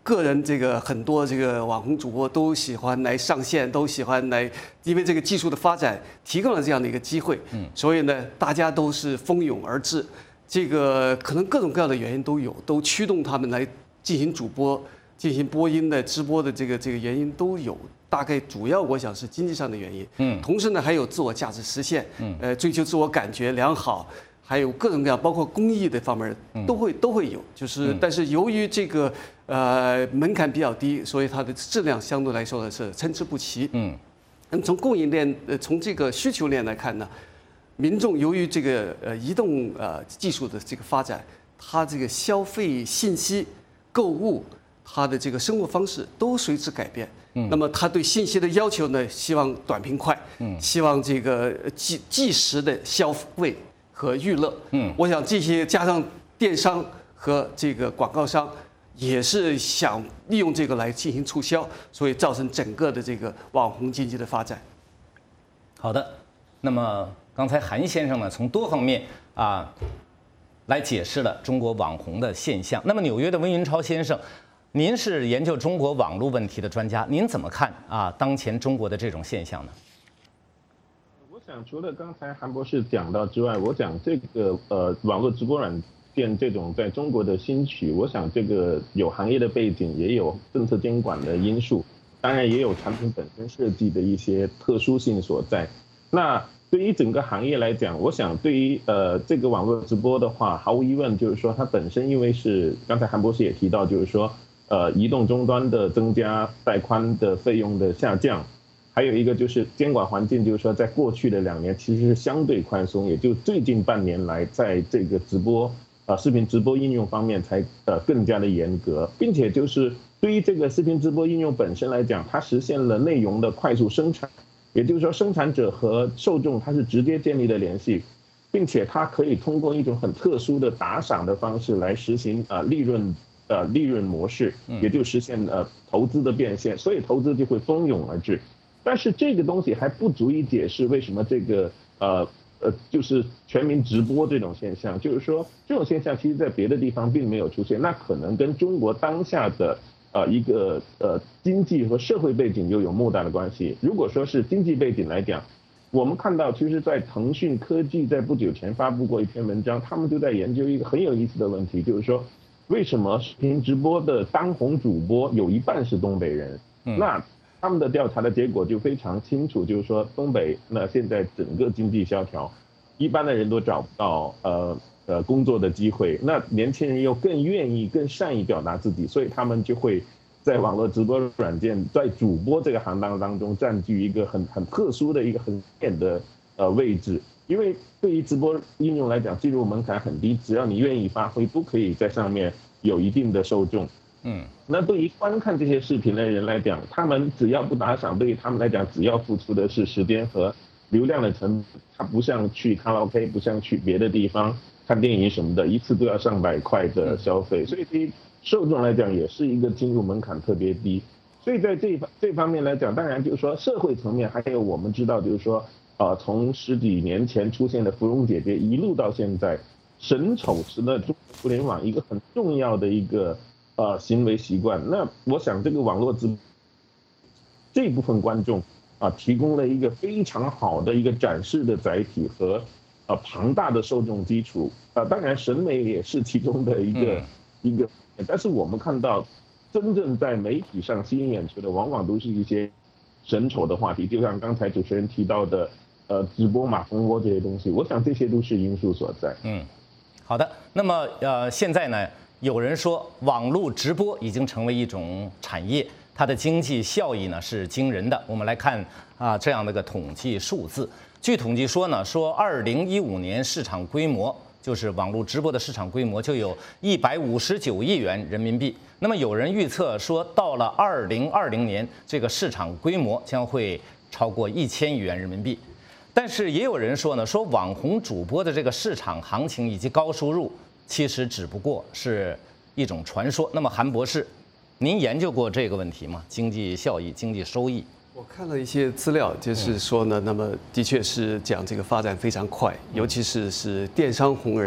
个人这个很多这个网红主播都喜欢来上线，都喜欢来，因为这个技术的发展提供了这样的一个机会，嗯，所以呢，大家都是蜂拥而至。这个可能各种各样的原因都有，都驱动他们来进行主播、进行播音的直播的这个这个原因都有。大概主要我想是经济上的原因，嗯，同时呢还有自我价值实现，嗯，呃，追求自我感觉良好。还有各种各样，包括公益的方面都会都会有，就是但是由于这个呃门槛比较低，所以它的质量相对来说呢是参差不齐。嗯，那么从供应链呃从这个需求链来看呢，民众由于这个呃移动呃技术的这个发展，它这个消费信息、购物，它的这个生活方式都随之改变。嗯，那么他对信息的要求呢，希望短平快，嗯，希望这个即即时的消费和娱乐，嗯，我想这些加上电商和这个广告商，也是想利用这个来进行促销，所以造成整个的这个网红经济的发展。
好的，那么刚才韩先生呢，从多方面啊来解释了中国网红的现象。那么纽约的温云超先生，您是研究中国网络问题的专家，您怎么看啊当前中国的这种现象呢？
我想除了刚才韩博士讲到之外，我讲这个呃网络直播软件这种在中国的兴起，我想这个有行业的背景，也有政策监管的因素，当然也有产品本身设计的一些特殊性所在。那对于整个行业来讲，我想对于呃这个网络直播的话，毫无疑问就是说它本身因为是刚才韩博士也提到，就是说呃移动终端的增加，带宽的费用的下降。还有一个就是监管环境，就是说在过去的两年其实是相对宽松，也就最近半年来，在这个直播呃视频直播应用方面才呃更加的严格，并且就是对于这个视频直播应用本身来讲，它实现了内容的快速生产，也就是说生产者和受众它是直接建立了联系，并且它可以通过一种很特殊的打赏的方式来实行呃利润呃利润模式，也就实现呃投资的变现，所以投资就会蜂拥而至。但是这个东西还不足以解释为什么这个呃呃就是全民直播这种现象，就是说这种现象其实在别的地方并没有出现，那可能跟中国当下的呃一个呃经济和社会背景又有莫大的关系。如果说是经济背景来讲，我们看到其实在腾讯科技在不久前发布过一篇文章，他们就在研究一个很有意思的问题，就是说为什么视频直播的当红主播有一半是东北人？嗯、那他们的调查的结果就非常清楚，就是说东北那现在整个经济萧条，一般的人都找不到呃呃工作的机会，那年轻人又更愿意更善于表达自己，所以他们就会在网络直播软件在主播这个行当当中占据一个很很特殊的一个很显的呃位置。因为对于直播应用来讲，进入门槛很低，只要你愿意发挥，都可以在上面有一定的受众。嗯，那对于观看这些视频的人来讲，他们只要不打赏，对于他们来讲，只要付出的是时间和流量的成本，它不像去卡拉 OK， 不像去别的地方看电影什么的，一次都要上百块的消费，所以对于受众来讲，也是一个进入门槛特别低。所以在这这方面来讲，当然就是说社会层面，还有我们知道，就是说，呃，从十几年前出现的芙蓉姐姐，一路到现在，审丑是呢中国互联网一个很重要的一个。呃，行为习惯。那我想，这个网络直这部分观众啊、呃，提供了一个非常好的一个展示的载体和呃庞大的受众基础啊、呃。当然，审美也是其中的一个、嗯、一个。但是我们看到，真正在媒体上吸引眼球的，往往都是一些审丑的话题，就像刚才主持人提到的，呃，直播马蜂窝这些东西。我想这些都是因素所在。
嗯，好的。那么呃，现在呢？有人说，网络直播已经成为一种产业，它的经济效益呢是惊人的。我们来看啊这样的个统计数字。据统计说呢，说二零一五年市场规模，就是网络直播的市场规模就有一百五十九亿元人民币。那么有人预测说，到了二零二零年，这个市场规模将会超过一千亿元人民币。但是也有人说呢，说网红主播的这个市场行情以及高收入，其实只不过是一种传说。那么韩博士，您研究过这个问题吗？经济效益、经济收益？
我看了一些资料，就是说呢，那么的确是讲这个发展非常快，尤其是是电商红人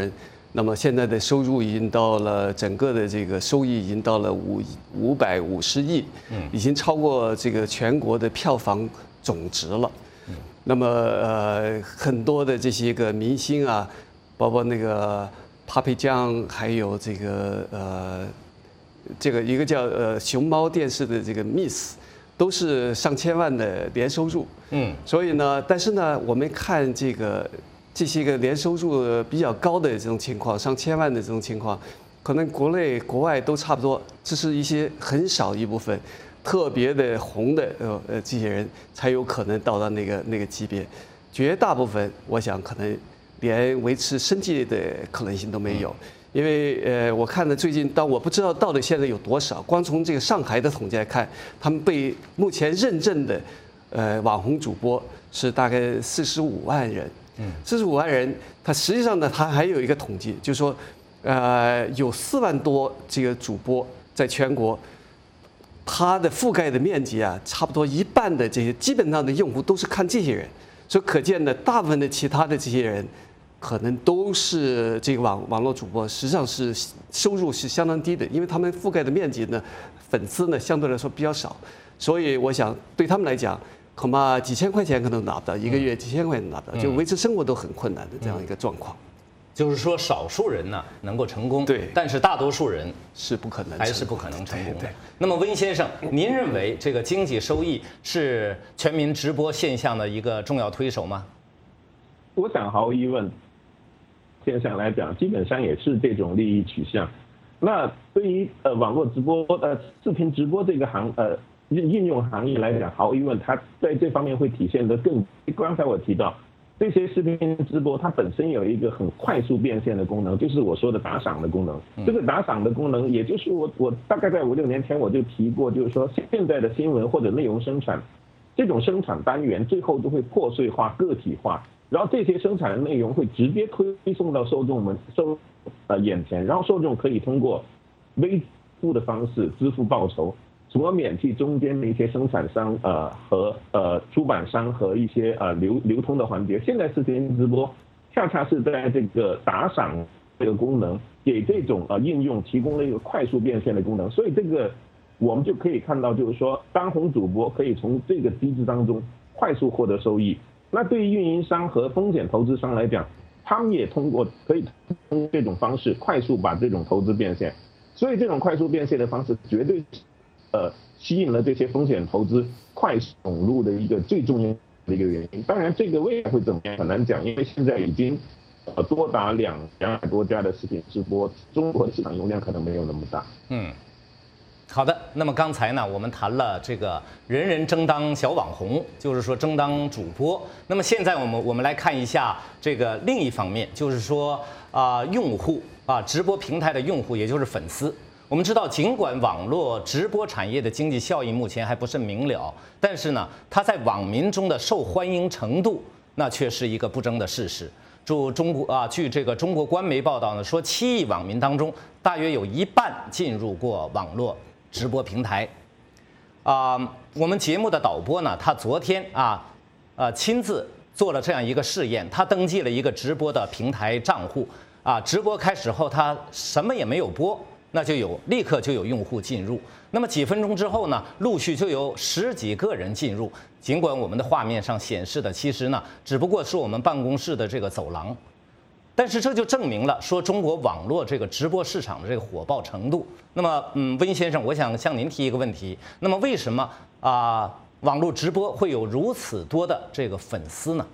那么现在的收入已经到了整个的这个收益已经到了五五百五十亿，嗯，已经超过这个全国的票房总值了。嗯，那么呃很多的这些个明星啊，包括那个 Papi 酱，还有这个呃这个一个叫呃熊猫电视的这个 Miss， 都是上千万的年收入。嗯，所以呢，但是呢，我们看这个。这些个年收入比较高的这种情况，上千万的这种情况，可能国内国外都差不多，这是一些很少一部分，特别的红的呃呃这些人才有可能到达那个那个级别，绝大部分我想可能连维持生计的可能性都没有，因为呃我看的最近，但我不知道到底现在有多少，光从这个上海的统计来看，他们被目前认证的呃网红主播是大概四十五万人。四十五万人，他实际上呢，他还有一个统计，就是说，呃，有四万多这个主播在全国，他的覆盖的面积啊，差不多一半的这些基本上的用户都是看这些人，所以可见呢，大部分的其他的这些人，可能都是这个网网络主播，实际上是收入是相当低的，因为他们覆盖的面积呢，粉丝呢相对来说比较少，所以我想对他们来讲。恐怕几千块钱可能拿不到，一个月几千块钱拿不到，就维持生活都很困难的这样一个状况。
就是说，少数人呢能够成功，
对，
但是大多数人
是不可能，
还是不可能成功的。那么，温先生，您认为这个经济收益是全民直播现象的一个重要推手吗？
我想毫无疑问，现象来讲，基本上也是这种利益取向。那对于呃网络直播呃视频直播这个行呃。应用行业来讲，毫无疑问，它在这方面会体现得更。刚才我提到，这些视频直播它本身有一个很快速变现的功能，就是我说的打赏的功能。这个打赏的功能，也就是我我大概在五六年前我就提过，就是说现在的新闻或者内容生产，这种生产单元最后都会破碎化、个体化，然后这些生产的内容会直接推送到受众们收呃眼前，然后受众可以通过微付的方式支付报酬。从而免去中间的一些生产商呃和呃出版商和一些呃流流通的环节。现在视频直播恰恰是在这个打赏这个功能给这种呃应用提供了一个快速变现的功能，所以这个我们就可以看到，就是说当红主播可以从这个机制当中快速获得收益。那对于运营商和风险投资商来讲，他们也通过可以通过这种方式快速把这种投资变现，所以这种快速变现的方式绝对是。呃，吸引了这些风险投资快速涌入的一个最重要的一个原因。当然，这个未来会怎么样很难讲，因为现在已经呃多达两两百多家的视频直播，中国的市场容量可能没有那么大。
嗯，好的。那么刚才呢，我们谈了这个人人争当小网红，就是说争当主播。那么现在我们我们来看一下这个另一方面，就是说啊、呃，用户啊，直播平台的用户，也就是粉丝。我们知道，尽管网络直播产业的经济效益目前还不甚明了，但是呢，它在网民中的受欢迎程度，那却是一个不争的事实。据中国啊，据这个中国官媒报道呢，说七亿网民当中，大约有一半进入过网络直播平台。啊、呃，我们节目的导播呢，他昨天啊，呃，亲自做了这样一个试验，他登记了一个直播的平台账户啊，直播开始后，他什么也没有播。那就有立刻就有用户进入，那么几分钟之后呢，陆续就有十几个人进入。尽管我们的画面上显示的其实呢，只不过是我们办公室的这个走廊，但是这就证明了说中国网络这个直播市场的这个火爆程度。那么，嗯，温先生，我想向您提一个问题：那么为什么啊、呃、网络直播会有如此多的这个粉丝呢？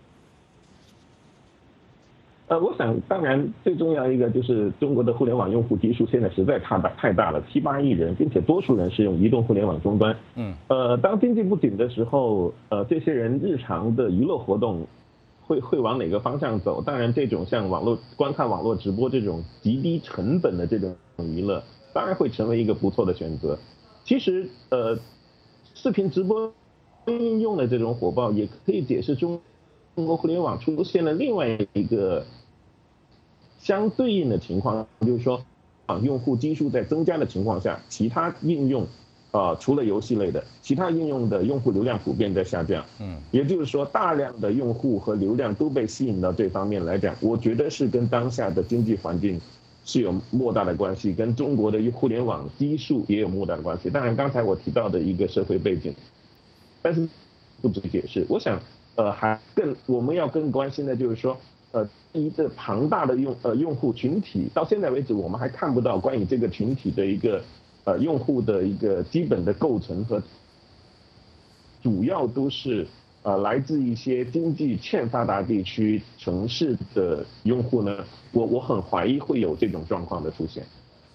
呃，我想，当然最重要一个就是中国的互联网用户基数现在实在太大太大了，七八亿人，并且多数人是用移动互联网终端。嗯。呃，当经济不景的时候，呃，这些人日常的娱乐活动会会往哪个方向走？当然，这种像网络观看网络直播这种极低成本的这种娱乐，当然会成为一个不错的选择。其实，呃，视频直播应用的这种火爆，也可以解释中。中国互联网出现了另外一个相对应的情况，就是说，啊，用户基数在增加的情况下，其他应用， 呃，除了游戏类的，其他应用的用户流量普遍在下降。
嗯，
也就是说，大量的用户和流量都被吸引到这方面来讲，我觉得是跟当下的经济环境是有莫大的关系，跟中国的互联网基数也有莫大的关系。当然，刚才我提到的一个社会背景，但是不足以解释。我想，呃，还更我们要更关心的就是说，呃，一个庞大的用呃用户群体，到现在为止我们还看不到关于这个群体的一个。呃，用户的一个基本的构成和主要都是呃来自一些经济欠发达地区城市的用户呢，我我很怀疑会有这种状况的出现。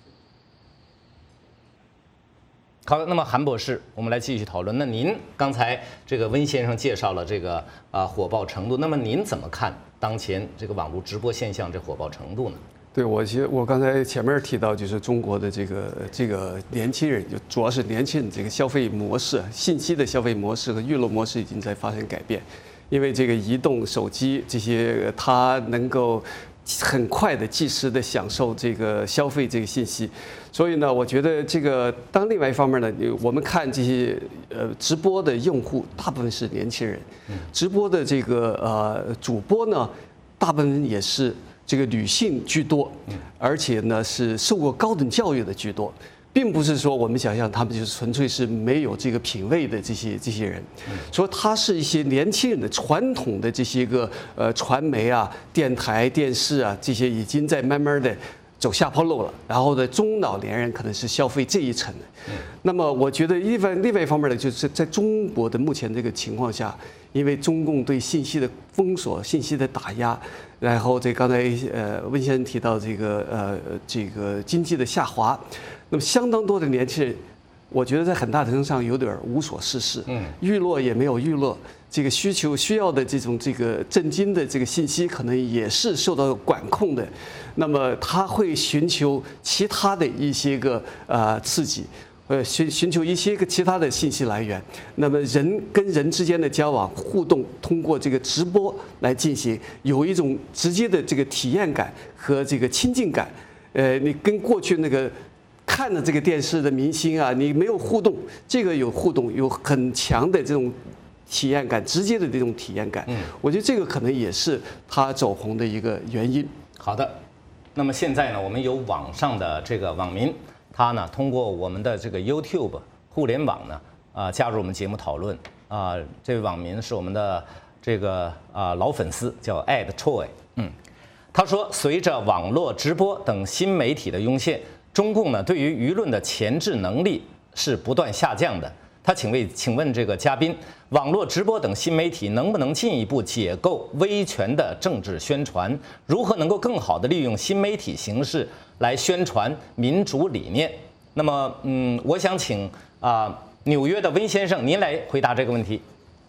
好的，那么韩博士，我们来继续讨论。那您刚才这个温先生介绍了这个啊、呃、火爆程度，那么您怎么看当前这个网络直播现象这火爆程度呢？
对，我其实我刚才前面提到，就是中国的这个这个年轻人，就主要是年轻人这个消费模式、信息的消费模式和娱乐模式已经在发生改变，因为这个移动手机这些，它能够很快的、即时的享受这个消费这个信息，所以呢，我觉得这个当另外一方面呢，我们看这些呃直播的用户，大部分是年轻人，直播的这个呃主播呢，大部分也是。这个女性居多，而且呢是受过高等教育的居多，并不是说我们想象他们就是纯粹是没有这个品位的这些这些人，说他是一些年轻人的传统的这些个呃传媒啊、电台、电视啊这些已经在慢慢的走下坡路了，然后呢中老年人可能是消费这一层的。那么我觉得另外另外一方面呢，就是在中国的目前这个情况下，因为中共对信息的封锁、信息的打压。然后这刚才呃温先生提到这个呃这个经济的下滑，那么相当多的年轻人，我觉得在很大程度上有点无所事事，嗯，娱乐也没有娱乐，这个需求需要的这种这个震惊的这个信息可能也是受到管控的，那么他会寻求其他的一些个呃刺激。呃，寻寻求一些个其他的信息来源，那么人跟人之间的交往互动，通过这个直播来进行，有一种直接的这个体验感和这个亲近感。呃，你跟过去那个看的这个电视的明星啊，你没有互动，这个有互动，有很强的这种体验感，直接的这种体验感。嗯，我觉得这个可能也是他走红的一个原因。
好的，那么现在呢，我们有网上的这个网民。他呢，通过我们的这个 YouTube 互联网呢，啊、呃，加入我们节目讨论啊、呃。这位网民是我们的这个啊、呃、老粉丝，叫 Ed Choi。嗯，他说，随着网络直播等新媒体的涌现，中共呢对于舆论的钳制能力是不断下降的。他请问，请问这个嘉宾，网络直播等新媒体能不能进一步解构威权的政治宣传？如何能够更好地利用新媒体形式来宣传民主理念？那么，嗯，我想请啊、呃、纽约的温先生您来回答这个问题。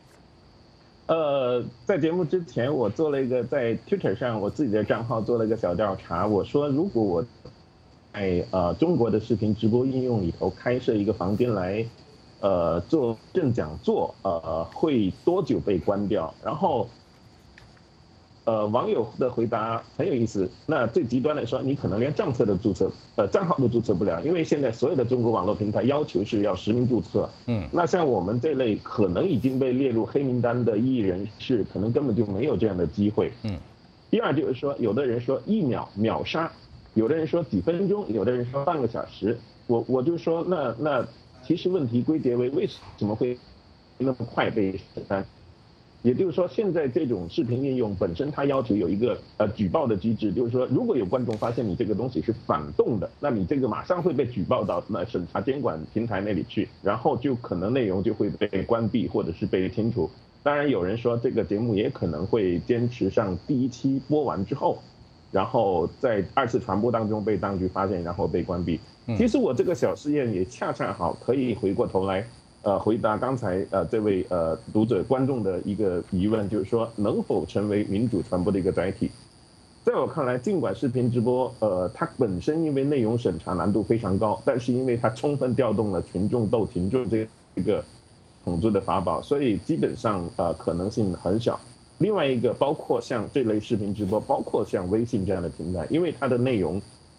呃，在节目之前，我做了一个在 Twitter 上我自己的账号做了一个小调查，我说如果我在呃中国的视频直播应用里头开设一个房间来。呃，做正讲座，呃，会多久被关掉？然后，呃，网友的回答很有意思。那最极端的说，你可能连账册都注册，呃，账号都注册不了，因为现在所有的中国网络平台要求是要实名注册。嗯，那像我们这类可能已经被列入黑名单的异议人士，可能根本就没有这样的机会。嗯，第二就是说，有的人说一秒秒杀，有的人说几分钟，有的人说半个小时。我我就说，那那。其实问题归结为为什么会那么快被审单？也就是说，现在这种视频应用本身它要求有一个呃举报的机制，就是说，如果有观众发现你这个东西是反动的，那你这个马上会被举报到那审查监管平台那里去，然后就可能内容就会被关闭或者是被清除。当然，有人说这个节目也可能会坚持上第一期播完之后，然后在二次传播当中被当局发现，然后被关闭。其实我这个小试验也恰恰好可以回过头来，呃，回答刚才呃这位呃读者观众的一个疑问，就是说能否成为民主传播的一个载体？在我看来，尽管视频直播，呃，它本身因为内容审查难度非常高，但是因为它充分调动了群众斗群众这一个统治的法宝，所以基本上呃可能性很小。另外一个，包括像这类视频直播，包括像微信这样的平台，因为它的内容。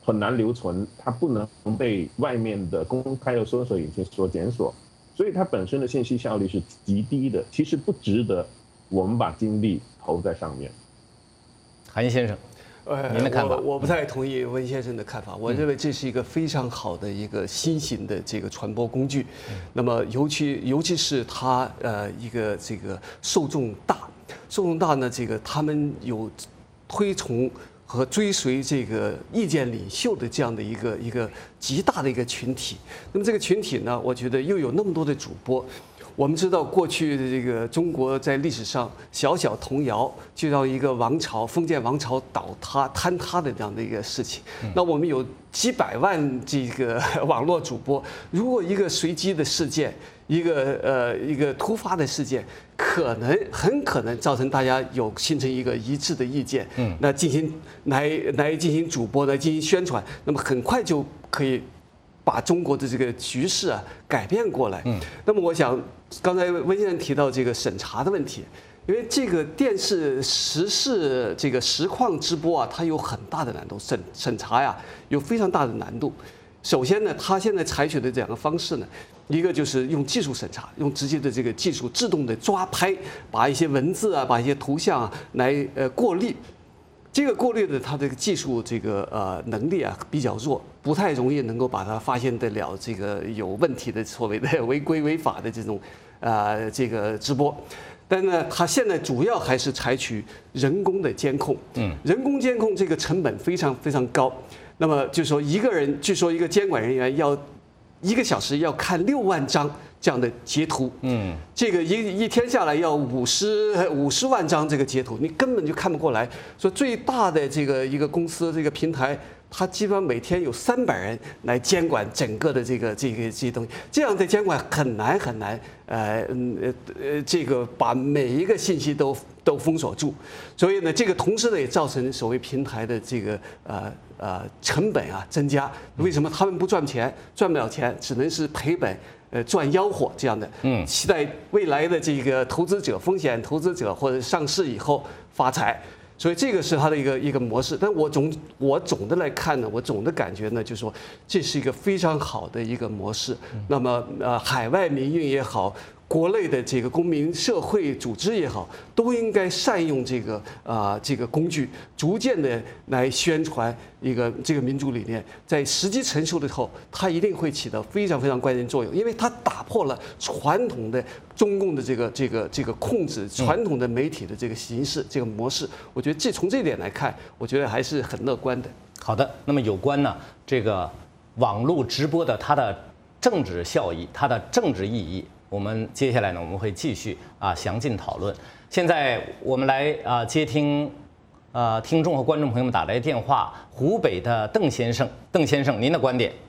很难留存，它不能被外面的公开的搜索引擎所检索，所以它本身的信息效率是极低的，其实不值得我们把精力投在上面。
韩先生，
呃，
您的看法？
我我不太同意温先生的看法。我认为这是一个非常好的一个新型的这个传播工具。那么，尤其尤其是它呃一个这个受众大，受众大呢，这个他们有推崇和追随这个意见领袖的这样的一个一个极大的一个群体。那么这个群体呢，我觉得又有那么多的主播。我们知道，过去的这个中国在历史上小小童谣就让一个王朝封建王朝倒塌坍塌的这样的一个事情。那我们有几百万这个网络主播，如果一个随机的事件，一个呃一个突发的事件，可能很可能造成大家有形成一个一致的意见，嗯，那进行来来进行主播来进行宣传，那么很快就可以把中国的这个局势啊改变过来。嗯，那么我想，刚才温先生提到这个审查的问题，因为这个电视时事这个实况直播啊，它有很大的难度，审审查呀有非常大的难度。首先呢，它现在采取的两个方式呢，一个就是用技术审查，用直接的这个技术自动的抓拍，把一些文字啊，把一些图像啊来呃过滤。这个过滤的它这个技术这个呃能力啊比较弱，不太容易能够把它发现得了这个有问题的所谓的违规违法的这种呃这个直播。但呢，它现在主要还是采取人工的监控，嗯，人工监控这个成本非常非常高。那么就说一个人，据说一个监管人员要一个小时要看六万张这样的截图，嗯，这个一一天下来要五十五十万张这个截图，你根本就看不过来。说最大的这个一个公司这个平台，它基本上每天有三百人来监管整个的这个这个这些东西，这样的监管很难很难，呃呃呃，这个把每一个信息都都封锁住，所以呢，这个同时呢也造成所谓平台的这个呃呃成本啊增加。为什么他们不赚钱？赚不了钱，只能是赔本。呃，赚吆喝这样的，嗯，期待未来的这个投资者、风险投资者或者上市以后发财，所以这个是它的一个一个模式。但我总我总的来看呢，我总的感觉呢，就是说这是一个非常好的一个模式。那么呃，海外民运也好，国内的这个公民社会组织也好，都应该善用这个啊、呃、这个工具，逐渐的来宣传一个这个民主理念。在时机成熟的时候，它一定会起到非常非常关键作用，因为它打破了传统的中共的这个这个这个控制传统的媒体的这个形式、这个模式。我觉得这从这点来看，我觉得还是很乐观的。
好的，那么有关呢这个网络直播的它的政治效益、它的政治意义。我们接下来呢，我们会继续啊详尽讨论。现在我们来啊接听，呃听众和观众朋友们打来电话。湖北的邓先生，邓先生，您的观点？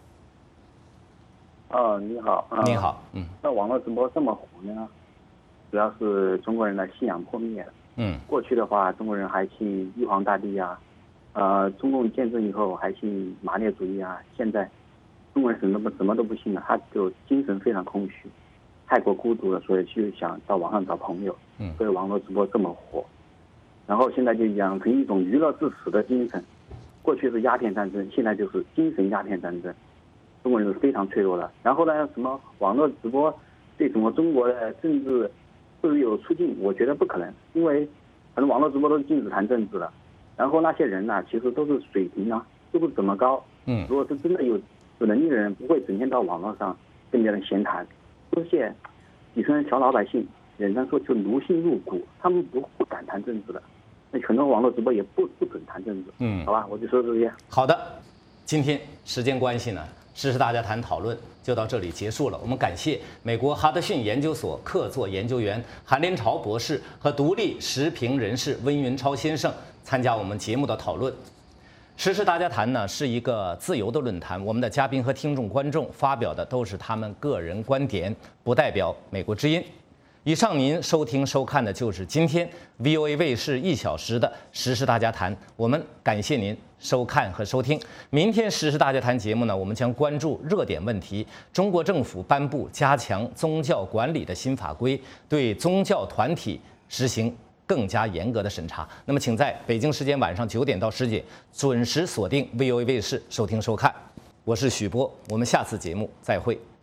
哦，你好。呃、
你好，嗯。
那网络直播这么火呢，主要是中国人的信仰破灭了。嗯。过去的话，中国人还信玉皇大帝啊，呃，中共建政以后还信马列主义啊，现在中国人什么不什么都不信了，他就精神非常空虚。太过孤独了，所以就想到网上找朋友，嗯，所以网络直播这么火，然后现在就养成一种娱乐至死的精神。过去是鸦片战争，现在就是精神鸦片战争。中国人是非常脆弱的。然后呢，什么网络直播对什么中国的政治是不是有促进？我觉得不可能，因为反正网络直播都是禁止谈政治的。然后那些人呢、啊，其实都是水平啊，都不怎么高。嗯，如果是真的有有能力的人，不会整天到网络上跟别人闲谈。这些底层小老百姓，简单说就奴性入骨，他们不不敢谈政治的。那很多网络直播也不不准谈政治。嗯，好吧，我就说这些。
好的，今天时间关系呢，时事大家谈讨论就到这里结束了。我们感谢美国哈德逊研究所客座研究员韩连朝博士和独立时评人士温云超先生参加我们节目的讨论。时事大家谈呢是一个自由的论坛，我们的嘉宾和听众观众发表的都是他们个人观点，不代表美国之音。以上您收听收看的就是今天 V O A 卫视一小时的时事大家谈，我们感谢您收看和收听。明天时事大家谈节目呢，我们将关注热点问题。中国政府颁布加强宗教管理的新法规，对宗教团体实行更加严格的审查。那么，请在北京时间晚上九点到十点准时锁定 V O A 卫视收听收看。我是许波，我们下次节目再会。